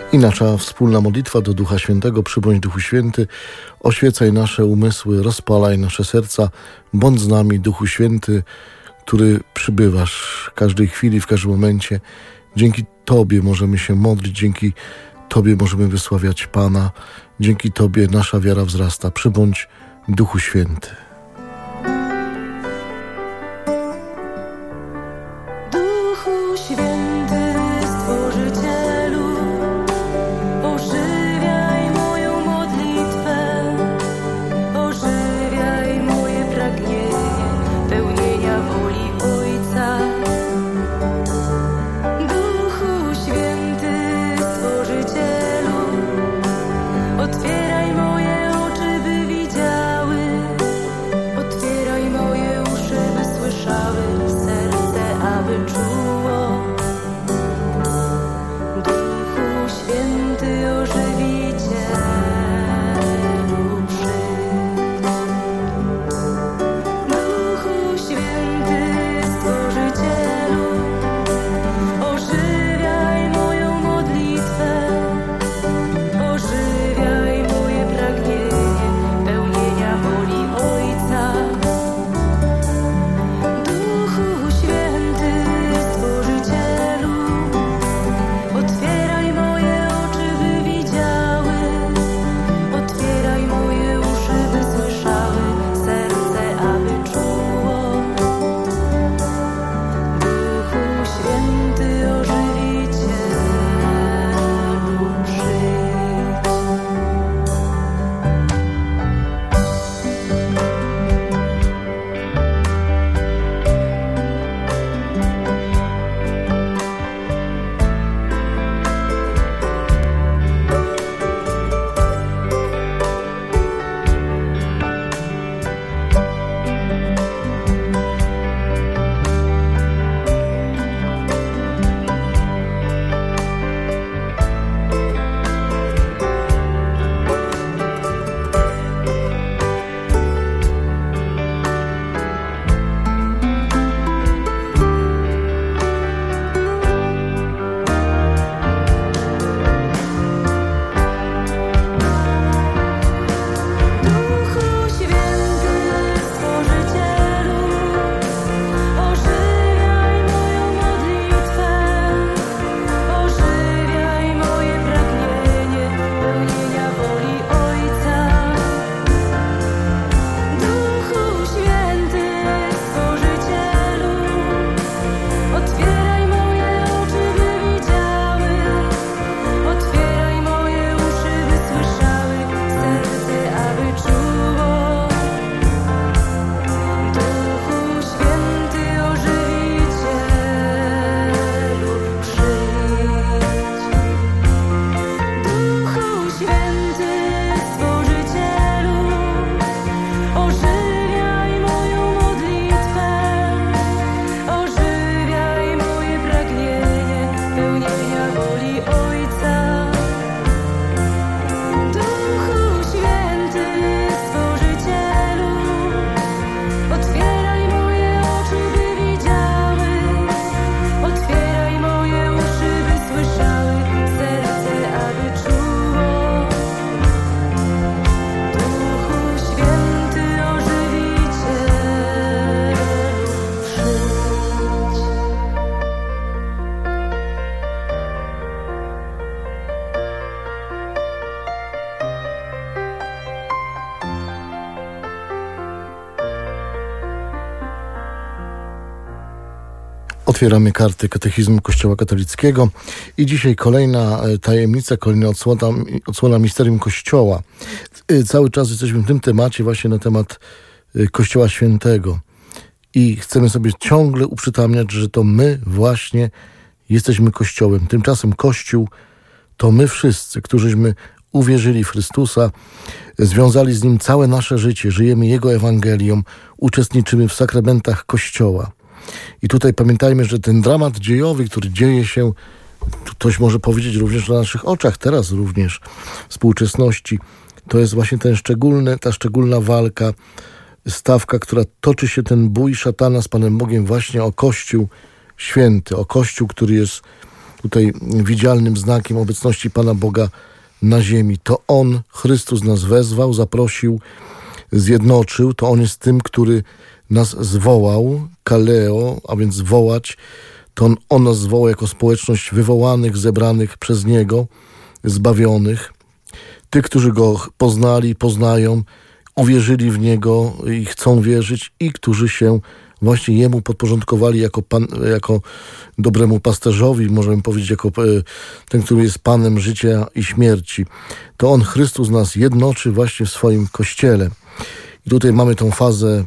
I nasza wspólna modlitwa do Ducha Świętego. Przybądź Duchu Święty, oświecaj nasze umysły, rozpalaj nasze serca, bądź z nami, Duchu Święty, który przybywasz w każdej chwili, w każdym momencie. Dzięki Tobie możemy się modlić, dzięki Tobie możemy wysławiać Pana, dzięki Tobie nasza wiara wzrasta. Przybądź Duchu Święty. Otwieramy karty Katechizmu Kościoła Katolickiego i dzisiaj kolejna tajemnica, kolejna odsłona misterium Kościoła. Cały czas jesteśmy w tym temacie właśnie na temat Kościoła Świętego i chcemy sobie ciągle uprzytamniać, że to my właśnie jesteśmy Kościołem. Tymczasem Kościół to my wszyscy, którzyśmy uwierzyli w Chrystusa, związali z Nim całe nasze życie, żyjemy Jego Ewangelią, uczestniczymy w sakramentach Kościoła. I tutaj pamiętajmy, że ten dramat dziejowy, który dzieje się, ktoś może powiedzieć również na naszych oczach, teraz również w współczesności, to jest właśnie ta szczególna walka, stawka, która toczy się, ten bój szatana z Panem Bogiem właśnie o Kościół święty, o Kościół, który jest tutaj widzialnym znakiem obecności Pana Boga na ziemi. To On, Chrystus, nas wezwał, zaprosił, zjednoczył. To On jest tym, który nas zwołał, kaleo, a więc wołać. To On nas zwołał jako społeczność wywołanych, zebranych przez Niego, zbawionych. Tych, którzy Go poznali, poznają, uwierzyli w Niego i chcą wierzyć i którzy się właśnie Jemu podporządkowali jako dobremu pasterzowi, możemy powiedzieć, jako ten, który jest Panem życia i śmierci. To On, Chrystus, nas jednoczy właśnie w swoim Kościele. I tutaj mamy tą fazę,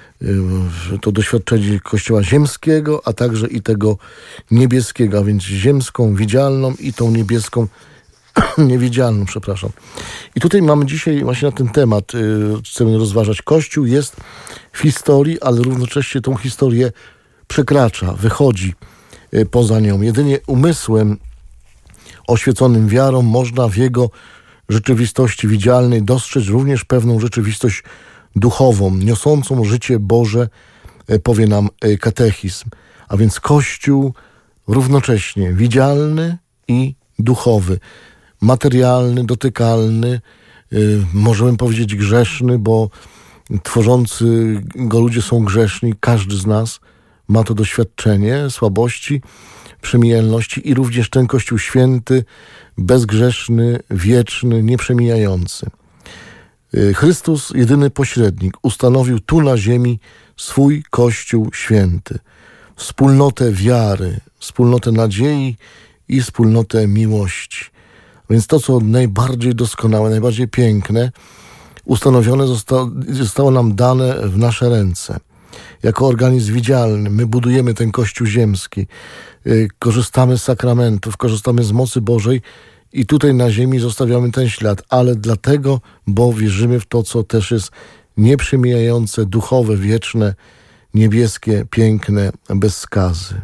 to doświadczenie Kościoła ziemskiego, a także i tego niebieskiego, a więc ziemską, widzialną i tą niebieską, niewidzialną, przepraszam. I tutaj mamy dzisiaj właśnie na ten temat, chcemy rozważać. Kościół jest w historii, ale równocześnie tą historię przekracza, wychodzi poza nią. Jedynie umysłem oświeconym wiarą można w jego rzeczywistości widzialnej dostrzec również pewną rzeczywistość duchową, niosącą życie Boże, powie nam katechizm. A więc Kościół równocześnie widzialny i duchowy, materialny, dotykalny, możemy powiedzieć grzeszny, bo tworzący go ludzie są grzeszni, każdy z nas ma to doświadczenie słabości, przemijalności i również ten Kościół święty, bezgrzeszny, wieczny, nieprzemijający. Chrystus, jedyny pośrednik, ustanowił tu na ziemi swój Kościół święty, wspólnotę wiary, wspólnotę nadziei i wspólnotę miłości. Więc to, co najbardziej doskonałe, najbardziej piękne, ustanowione zostało nam dane w nasze ręce. Jako organizm widzialny my budujemy ten Kościół ziemski, korzystamy z sakramentów, korzystamy z mocy Bożej i tutaj na ziemi zostawiamy ten ślad, ale dlatego, bo wierzymy w to, co też jest nieprzemijające, duchowe, wieczne, niebieskie, piękne, bez skazy.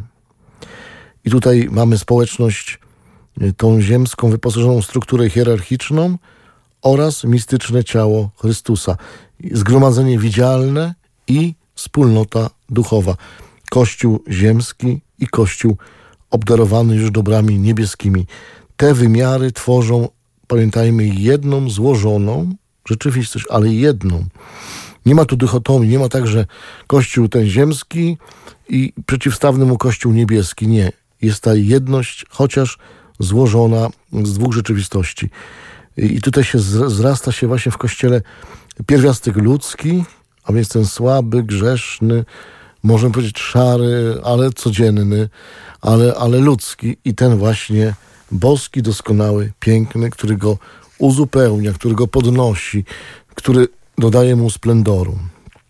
I tutaj mamy społeczność tą ziemską, wyposażoną w strukturę hierarchiczną oraz mistyczne ciało Chrystusa. Zgromadzenie widzialne i wspólnota duchowa. Kościół ziemski i Kościół obdarowany już dobrami niebieskimi. Te wymiary tworzą, pamiętajmy, jedną złożoną rzeczywistość, ale jedną. Nie ma tu dychotomii, nie ma tak, że Kościół ten ziemski i przeciwstawny mu Kościół niebieski. Nie. Jest ta jedność, chociaż złożona z dwóch rzeczywistości. I tutaj się zrasta się właśnie w Kościele pierwiastek ludzki, a więc ten słaby, grzeszny, możemy powiedzieć szary, ale codzienny, ale ludzki i ten właśnie boski, doskonały, piękny, który go uzupełnia, który go podnosi, który dodaje mu splendoru.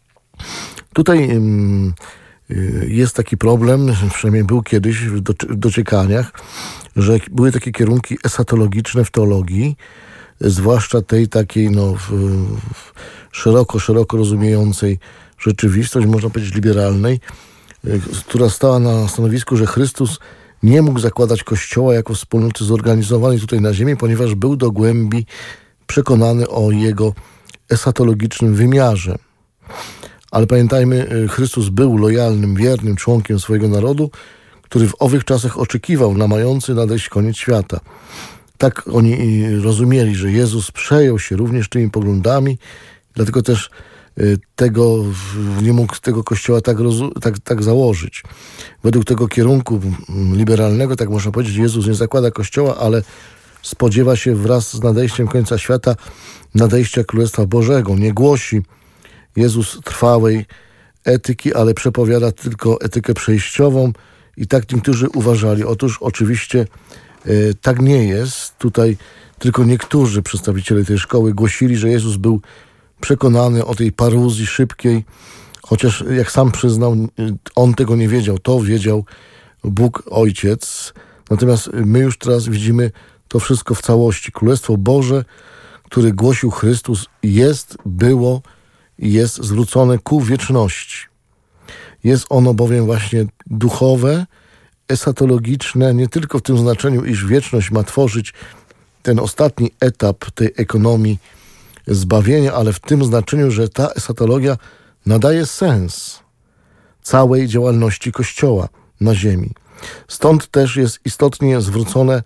Tutaj jest taki problem, przynajmniej był kiedyś w dociekaniach, że były takie kierunki esatologiczne w teologii, zwłaszcza tej takiej szeroko rozumiejącej rzeczywistość, można powiedzieć liberalnej, która stała na stanowisku, że Chrystus nie mógł zakładać Kościoła jako wspólnoty zorganizowanej tutaj na ziemi, ponieważ był do głębi przekonany o jego esatologicznym wymiarze. Ale pamiętajmy, Chrystus był lojalnym, wiernym członkiem swojego narodu, który w owych czasach oczekiwał na mający nadejść koniec świata. Tak oni rozumieli, że Jezus przejął się również tymi poglądami, dlatego też nie mógł tego Kościoła tak założyć. Według tego kierunku liberalnego, tak można powiedzieć, Jezus nie zakłada Kościoła, ale spodziewa się wraz z nadejściem końca świata nadejścia Królestwa Bożego. Nie głosi Jezus trwałej etyki, ale przepowiada tylko etykę przejściową i tak niektórzy uważali. Otóż oczywiście tak nie jest. Tutaj tylko niektórzy przedstawiciele tej szkoły głosili, że Jezus był przekonany o tej paruzji szybkiej, chociaż jak sam przyznał, on tego nie wiedział. To wiedział Bóg Ojciec. Natomiast my już teraz widzimy to wszystko w całości. Królestwo Boże, które głosił Chrystus, było i jest zwrócone ku wieczności. Jest ono bowiem właśnie duchowe, esatologiczne, nie tylko w tym znaczeniu, iż wieczność ma tworzyć ten ostatni etap tej ekonomii zbawienia, ale w tym znaczeniu, że ta esatologia nadaje sens całej działalności Kościoła na ziemi. Stąd też jest istotnie zwrócone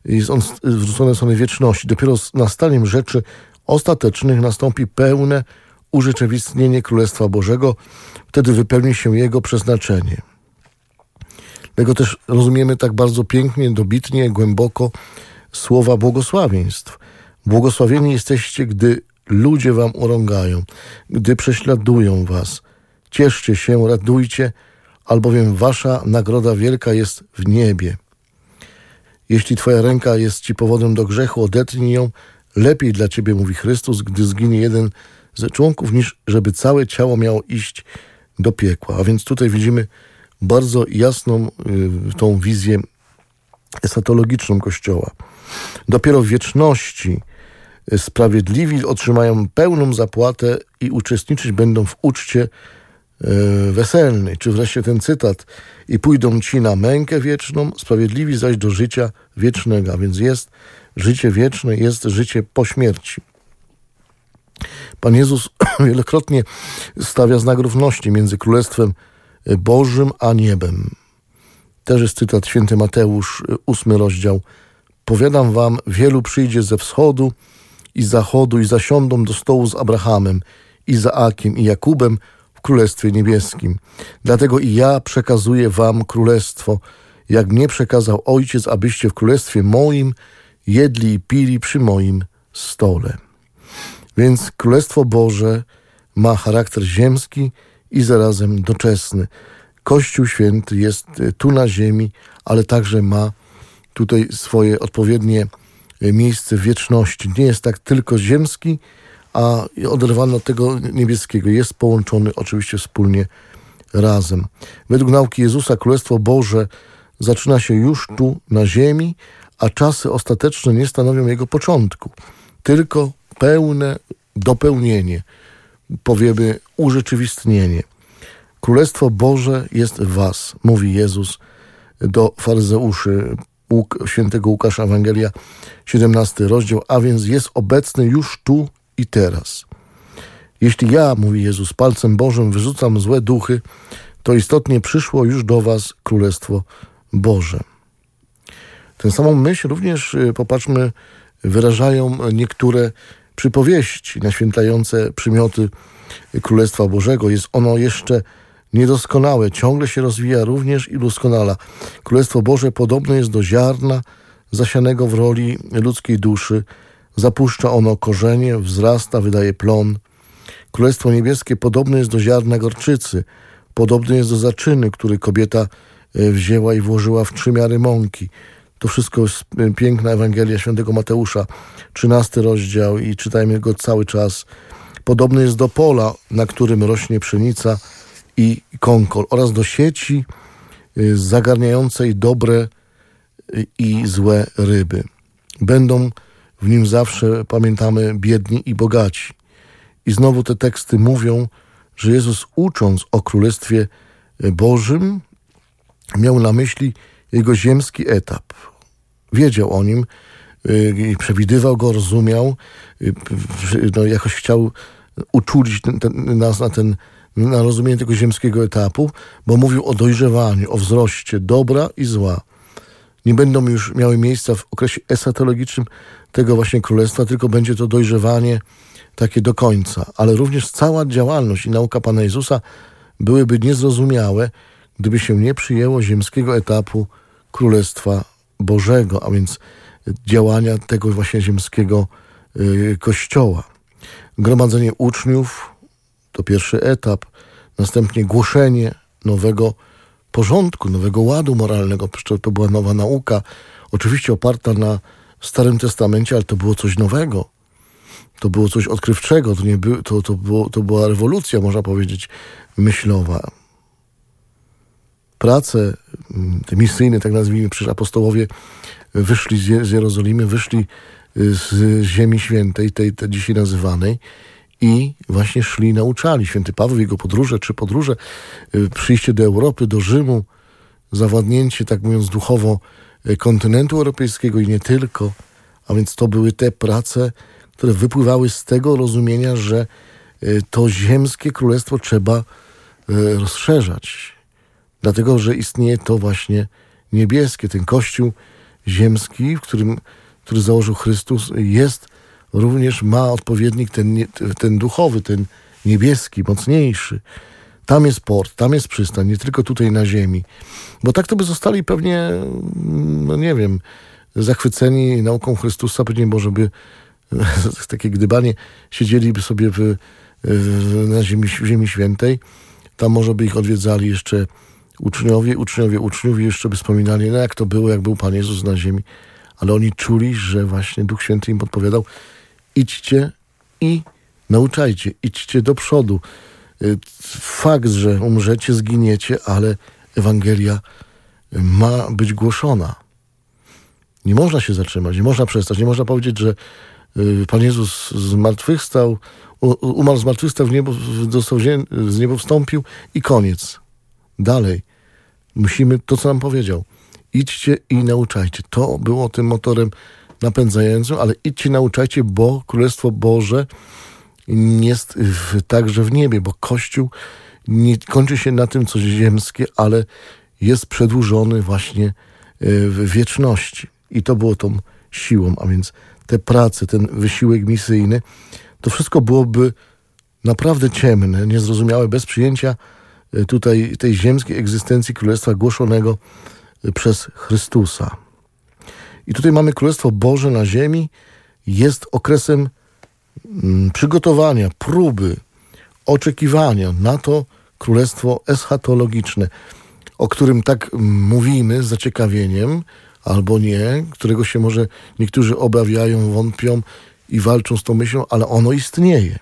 są wieczności. Dopiero z nastaniem rzeczy ostatecznych nastąpi pełne urzeczywistnienie Królestwa Bożego. Wtedy wypełni się Jego przeznaczenie. Dlatego też rozumiemy tak bardzo pięknie, dobitnie, głęboko słowa błogosławieństw. Błogosławieni jesteście, gdy ludzie wam urągają, gdy prześladują was. Cieszcie się, radujcie, albowiem wasza nagroda wielka jest w niebie. Jeśli twoja ręka jest ci powodem do grzechu, odetnij ją. Lepiej dla ciebie, mówi Chrystus, gdy zginie jeden z członków, niż żeby całe ciało miało iść do piekła. A więc tutaj widzimy bardzo jasną tą wizję eschatologiczną Kościoła. Dopiero w wieczności sprawiedliwi otrzymają pełną zapłatę i uczestniczyć będą w uczcie weselnej. Czy wreszcie ten cytat: i pójdą ci na mękę wieczną, sprawiedliwi zaś do życia wiecznego. A więc jest życie wieczne, jest życie po śmierci. Pan Jezus wielokrotnie stawia znak równości między Królestwem Bożym a niebem. Też jest cytat święty Mateusz, 8 rozdział. Powiadam wam, wielu przyjdzie ze wschodu i zachodu i zasiądą do stołu z Abrahamem, Izaakiem i Jakubem w Królestwie Niebieskim. Dlatego i ja przekazuję wam królestwo, jak mnie przekazał Ojciec, abyście w Królestwie moim jedli i pili przy moim stole. Więc Królestwo Boże ma charakter ziemski i zarazem doczesny. Kościół Święty jest tu na ziemi, ale także ma tutaj swoje odpowiednie miejsce w wieczności. Nie jest tak tylko ziemski, a oderwany od tego niebieskiego. Jest połączony oczywiście wspólnie razem. Według nauki Jezusa Królestwo Boże zaczyna się już tu na ziemi, a czasy ostateczne nie stanowią jego początku. Tylko pełne dopełnienie, powiemy urzeczywistnienie. Królestwo Boże jest w was, mówi Jezus do faryzeuszy, świętego Łukasza, Ewangelia, 17 rozdział, a więc jest obecny już tu i teraz. Jeśli ja, mówi Jezus, palcem Bożym wyrzucam złe duchy, to istotnie przyszło już do was Królestwo Boże. Tę samą myśl również, popatrzmy, wyrażają niektóre przypowieści naświetlające przymioty Królestwa Bożego. Jest ono jeszcze niedoskonałe, ciągle się rozwija również i doskonala. Królestwo Boże podobne jest do ziarna zasianego w roli ludzkiej duszy. Zapuszcza ono korzenie, wzrasta, wydaje plon. Królestwo Niebieskie podobne jest do ziarna gorczycy. Podobne jest do zaczyny, który kobieta wzięła i włożyła w 3 miary mąki. To wszystko jest piękna Ewangelia świętego Mateusza, 13 rozdział i czytajmy go cały czas. Podobny jest do pola, na którym rośnie pszenica i konkol, oraz do sieci zagarniającej dobre i złe ryby. Będą w nim zawsze, pamiętamy, biedni i bogaci. I znowu te teksty mówią, że Jezus, ucząc o Królestwie Bożym, miał na myśli jego ziemski etap. Wiedział o nim, przewidywał go, rozumiał, jakoś chciał uczulić nas na rozumienie tego ziemskiego etapu, bo mówił o dojrzewaniu, o wzroście dobra i zła. Nie będą już miały miejsca w okresie eschatologicznym tego właśnie królestwa, tylko będzie to dojrzewanie takie do końca. Ale również cała działalność i nauka Pana Jezusa byłyby niezrozumiałe, gdyby się nie przyjęło ziemskiego etapu Królestwa Bożego, a więc działania tego właśnie ziemskiego Kościoła. Gromadzenie uczniów to pierwszy etap, następnie głoszenie nowego porządku, nowego ładu moralnego. To była nowa nauka, oczywiście oparta na Starym Testamencie, ale to było coś nowego. To było coś odkrywczego, to była rewolucja, można powiedzieć, myślowa. Prace te misyjne, tak nazwijmy, przecież apostołowie wyszli z Jerozolimy, wyszli z Ziemi Świętej, tej dzisiaj nazywanej, i właśnie szli, nauczali. Święty Paweł, jego podróże, 3 podróże, przyjście do Europy, do Rzymu, zawładnięcie, tak mówiąc, duchowo kontynentu europejskiego i nie tylko. A więc to były te prace, które wypływały z tego rozumienia, że to ziemskie królestwo trzeba rozszerzać. Dlatego, że istnieje to właśnie niebieskie, ten Kościół ziemski, który założył Chrystus, również ma odpowiednik ten duchowy, ten niebieski, mocniejszy. Tam jest port, tam jest przystań, nie tylko tutaj na ziemi. Bo tak to by zostali pewnie, zachwyceni nauką Chrystusa, pewnie może by takie gdybanie siedzieliby sobie na ziemi świętej. Tam może by ich odwiedzali jeszcze uczniowie jeszcze by wspominali, jak to było, jak był Pan Jezus na ziemi. Ale oni czuli, że właśnie Duch Święty im podpowiadał: idźcie i nauczajcie, idźcie do przodu. Fakt, że umrzecie, zginiecie, ale Ewangelia ma być głoszona. Nie można się zatrzymać, nie można przestać, nie można powiedzieć, że Pan Jezus zmartwychwstał, umarł, zmartwychwstał, z nieba wstąpił i koniec. Dalej. Musimy to, co nam powiedział. Idźcie i nauczajcie. To było tym motorem napędzającym, ale idźcie, nauczajcie, bo Królestwo Boże jest także w niebie, bo Kościół nie kończy się na tym, co ziemskie, ale jest przedłużony właśnie w wieczności. I to było tą siłą, a więc te prace, ten wysiłek misyjny, to wszystko byłoby naprawdę ciemne, niezrozumiałe, bez przyjęcia tutaj tej ziemskiej egzystencji Królestwa głoszonego przez Chrystusa. I tutaj mamy Królestwo Boże na ziemi, jest okresem przygotowania, próby, oczekiwania na to królestwo eschatologiczne, o którym tak mówimy z zaciekawieniem, albo nie, którego się może niektórzy obawiają, wątpią i walczą z tą myślą, ale ono istnieje.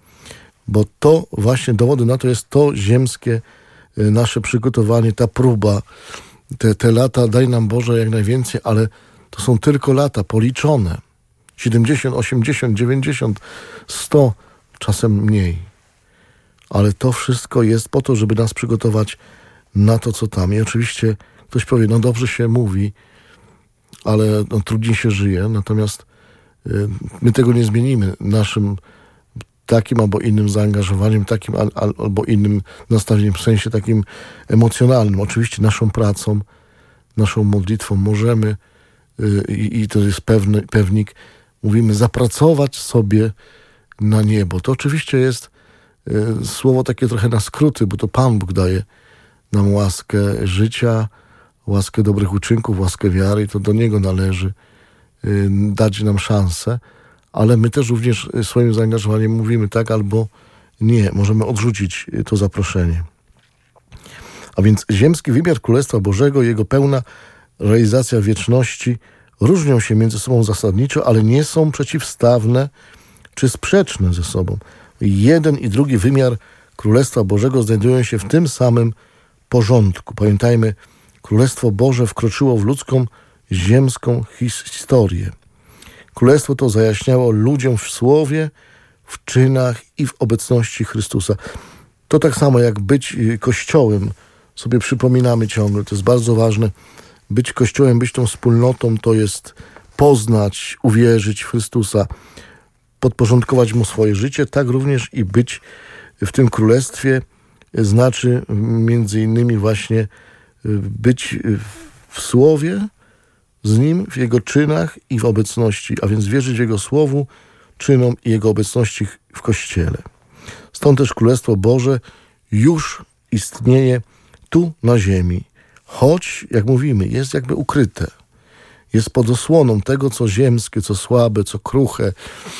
Bo to właśnie dowody na to jest to ziemskie nasze przygotowanie, ta próba, te lata, daj nam Boże jak najwięcej, ale to są tylko lata policzone. 70, 80, 90, 100, czasem mniej. Ale to wszystko jest po to, żeby nas przygotować na to, co tam. I oczywiście ktoś powie, dobrze się mówi, ale trudniej się żyje. Natomiast my tego nie zmienimy naszym takim albo innym zaangażowaniem, takim albo innym nastawieniem, w sensie takim emocjonalnym. Oczywiście naszą pracą, naszą modlitwą możemy, i to jest pewnik, mówimy, zapracować sobie na niebo. To oczywiście jest słowo takie trochę na skróty, bo to Pan Bóg daje nam łaskę życia, łaskę dobrych uczynków, łaskę wiary i to do Niego należy dać nam szansę, ale my też również swoim zaangażowaniem mówimy tak albo nie. Możemy odrzucić to zaproszenie. A więc ziemski wymiar Królestwa Bożego, jego pełna realizacja wieczności różnią się między sobą zasadniczo, ale nie są przeciwstawne czy sprzeczne ze sobą. Jeden i drugi wymiar Królestwa Bożego znajdują się w tym samym porządku. Pamiętajmy, Królestwo Boże wkroczyło w ludzką, ziemską historię. Królestwo to zajaśniało ludziom w słowie, w czynach i w obecności Chrystusa. To tak samo jak być Kościołem, sobie przypominamy ciągle, to jest bardzo ważne. Być Kościołem, być tą wspólnotą, to jest poznać, uwierzyć w Chrystusa, podporządkować Mu swoje życie, tak również i być w tym Królestwie znaczy między innymi właśnie być w Słowie z Nim, w Jego czynach i w obecności, a więc wierzyć w Jego Słowu, czynom i Jego obecności w Kościele. Stąd też Królestwo Boże już istnieje tu na ziemi, choć, jak mówimy, jest jakby ukryte. Jest pod osłoną tego, co ziemskie, co słabe, co kruche.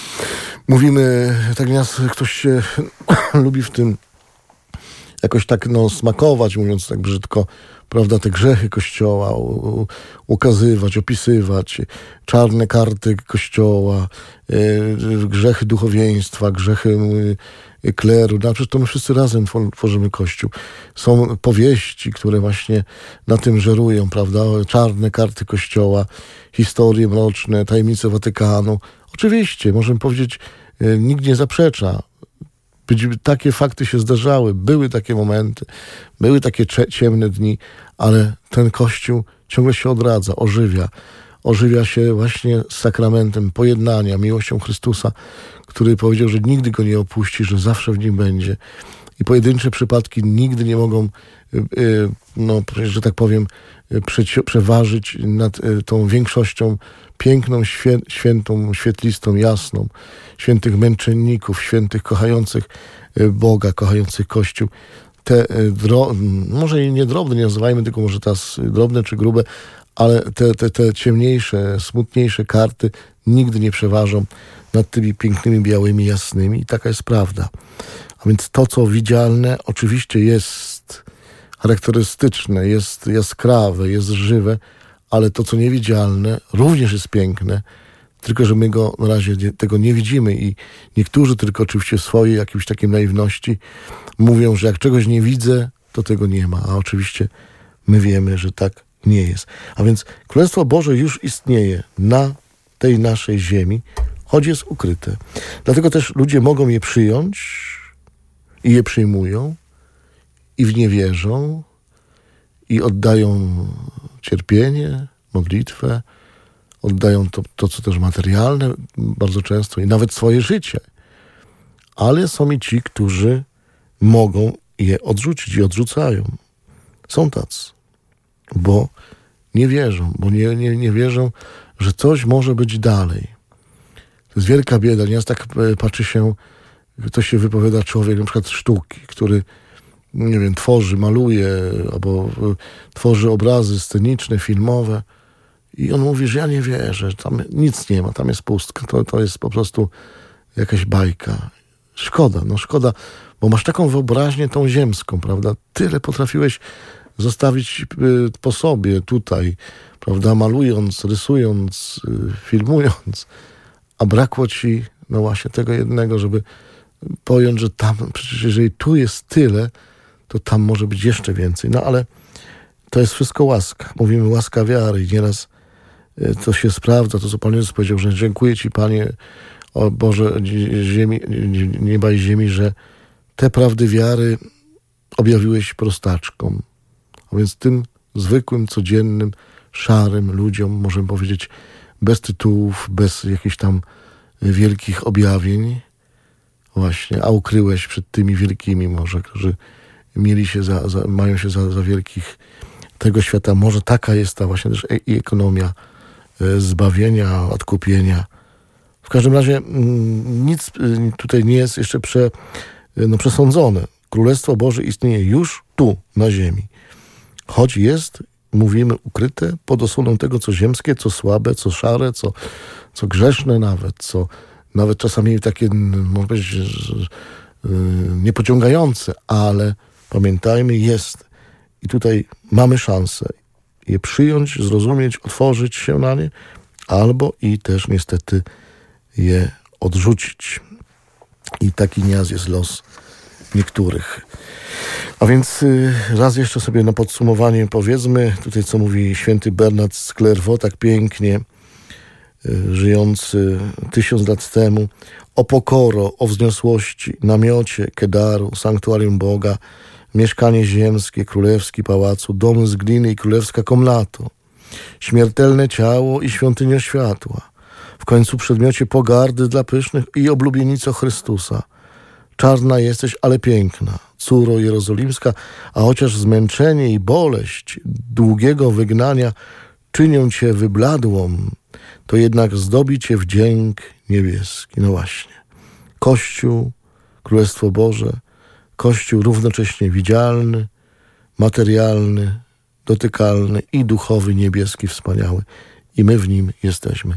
Mówimy, tak nas ktoś się lubi w tym jakoś tak smakować, mówiąc tak brzydko, prawda, te grzechy Kościoła ukazywać, opisywać, czarne karty Kościoła, grzechy duchowieństwa, grzechy kleru. Przecież to my wszyscy razem tworzymy Kościół. Są powieści, które właśnie na tym żerują, prawda, czarne karty Kościoła, historie mroczne, tajemnice Watykanu. Oczywiście, możemy powiedzieć, nikt nie zaprzecza. Takie fakty się zdarzały, były takie momenty, były takie ciemne dni, ale ten Kościół ciągle się odradza, ożywia się właśnie sakramentem pojednania, miłością Chrystusa, który powiedział, że nigdy go nie opuści, że zawsze w nim będzie. I pojedyncze przypadki nigdy nie mogą no, że tak powiem, przeważyć nad tą większością piękną, świętą, świetlistą, jasną, świętych męczenników, świętych kochających Boga, kochających Kościół. Te może i nie drobne, nie nazywajmy tylko może teraz drobne czy grube, ale te ciemniejsze, smutniejsze karty nigdy nie przeważą nad tymi pięknymi, białymi, jasnymi. I taka jest prawda. A więc to, co widzialne, oczywiście jest charakterystyczne, jest jaskrawe, jest żywe, ale to, co niewidzialne, również jest piękne, tylko że my na razie tego nie widzimy i niektórzy tylko oczywiście w swojej jakiejś takiej naiwności mówią, że jak czegoś nie widzę, to tego nie ma. A oczywiście my wiemy, że tak nie jest. A więc Królestwo Boże już istnieje na tej naszej ziemi, choć jest ukryte. Dlatego też ludzie mogą je przyjąć i je przyjmują i w nie wierzą i oddają cierpienie, modlitwę, oddają to, co też materialne bardzo często i nawet swoje życie. Ale są i ci, którzy mogą je odrzucić i odrzucają. Są tacy, bo nie wierzą, bo nie wierzą, że coś może być dalej. To jest wielka bieda. Nieraz tak patrzy się, ktoś się wypowiada człowiek, na przykład sztuki, który, nie wiem, tworzy, maluje, albo tworzy obrazy sceniczne, filmowe i on mówi, że ja nie wierzę, tam nic nie ma, tam jest pustka, to jest po prostu jakaś bajka. Szkoda, bo masz taką wyobraźnię tą ziemską, prawda? Tyle potrafiłeś zostawić po sobie tutaj, prawda? Malując, rysując, filmując, a brakło ci, no właśnie tego jednego, żeby pojąć, że tam, przecież jeżeli tu jest tyle, to tam może być jeszcze więcej. No ale to jest wszystko łaska. Mówimy łaska wiary i nieraz to się sprawdza, to co Pan Jezus powiedział, że dziękuję Ci, Panie, o Boże, ziemi, nieba i ziemi, że te prawdy wiary objawiłeś prostaczkom. A więc tym zwykłym, codziennym, szarym ludziom, możemy powiedzieć, bez tytułów, bez jakichś tam wielkich objawień, właśnie, a ukryłeś przed tymi wielkimi może, którzy mieli się mają się za wielkich tego świata. Może taka jest ta właśnie też i ekonomia zbawienia, odkupienia. W każdym razie nic tutaj nie jest jeszcze przesądzone. Królestwo Boże istnieje już tu, na ziemi. Choć jest, mówimy, ukryte pod osłoną tego, co ziemskie, co słabe, co szare, co grzeszne nawet czasami takie, można powiedzieć, niepociągające, ale pamiętajmy, jest. I tutaj mamy szansę je przyjąć, zrozumieć, otworzyć się na nie, albo i też niestety je odrzucić. I taki nieraz jest los niektórych. A więc raz jeszcze sobie na podsumowanie powiedzmy, tutaj co mówi święty Bernard z Clairvaux, tak pięknie, żyjący 1000 lat temu, o pokoro, o wzniosłości, namiocie, Kedaru, sanktuarium Boga, mieszkanie ziemskie, królewski pałacu, dom z gliny i królewska komnato, śmiertelne ciało i świątynia światła, w końcu przedmiocie pogardy dla pysznych i oblubienico Chrystusa. Czarna jesteś, ale piękna, córo jerozolimska, a chociaż zmęczenie i boleść długiego wygnania czynią cię wybladłą, to jednak zdobi cię wdzięk niebieski. No właśnie. Kościół, Królestwo Boże, Kościół równocześnie widzialny, materialny, dotykalny i duchowy, niebieski, wspaniały. I my w nim jesteśmy.